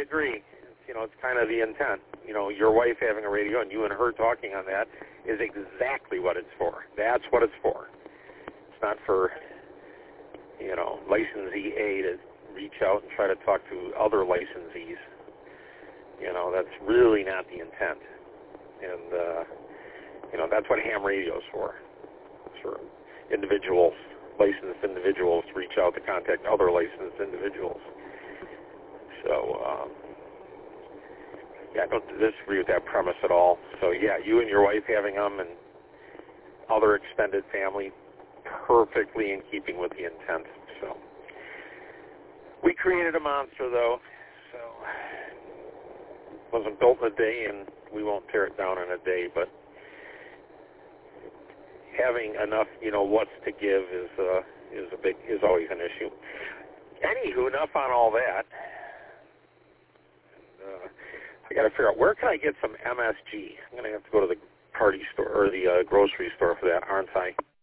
agree. It's kind of the intent. Your wife having a radio and you and her talking on that is exactly what it's for. That's what it's for. It's not for, licensee A to reach out and try to talk to other licensees. That's really not the intent. And, that's what ham radio is for. It's for individuals, licensed individuals to reach out to contact other licensed individuals. So, I don't disagree with that premise at all. So, yeah, you and your wife having them and other extended family, perfectly in keeping with the intent. So, we created a monster, though, so it wasn't built in a day, and we won't tear it down in a day, but having enough, what's to give is always an issue. Anywho, enough on all that. I got to figure out, where can I get some MSG? I'm going to have to go to the party store or the grocery store for that, aren't I?